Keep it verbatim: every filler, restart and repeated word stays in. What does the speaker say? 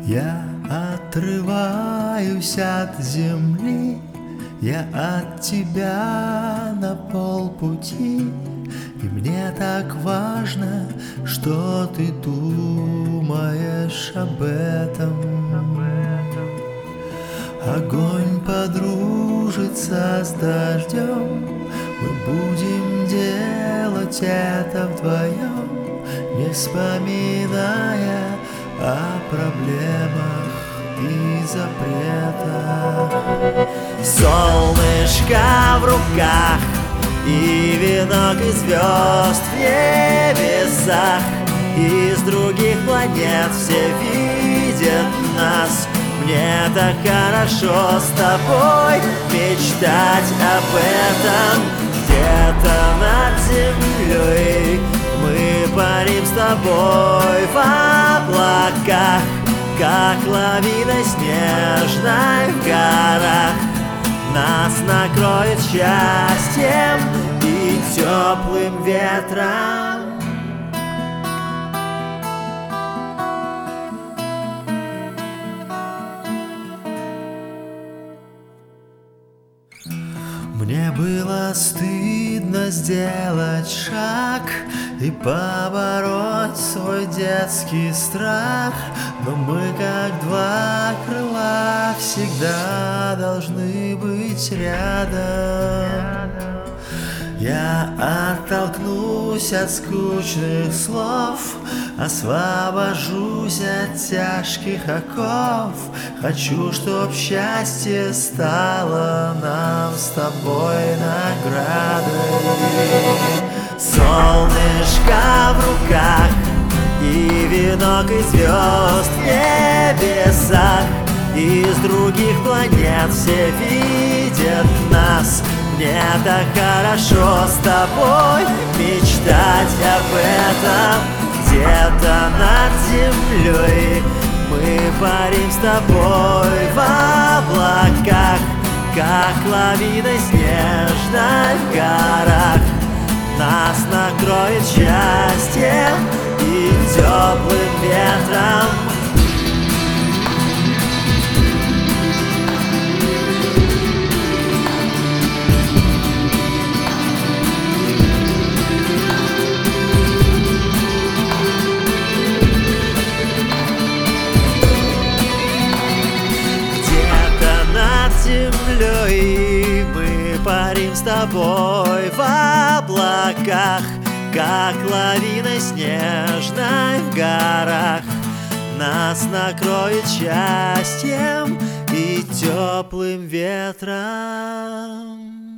Я отрываюсь от земли, я от тебя на полпути, и мне так важно, что ты думаешь об этом. Огонь подружится с дождем, мы будем делать это вдвоем, не вспоминая о проблемах и запретах. Солнышко в руках и венок из звезд в небесах, из других планет все видят нас. Мне так хорошо с тобой мечтать об этом. Где-то над землей мы парим с тобой в облаках, как лавиной снежной в горах. Нас накроет счастьем и теплым ветром. Мне было стыдно сделать шаг и побороть свой детский страх, но мы, как два крыла, всегда должны быть рядом. Я оттолкнусь от скучных слов, освобожусь от тяжких оков. Хочу, чтоб счастье стало нам с тобой наградой. Солнышко в руках и венок из звезд в небесах, из других планет все видят нас. Мне так хорошо с тобой мечтать об этом. Где-то над землей мы парим с тобой в облаках, как лавиной снежной в горах. Нас накроет счастьем и теплым ветром. Землей мы парим с тобой в облаках, как лавиной снежной в горах. Нас накроет счастьем и теплым ветром.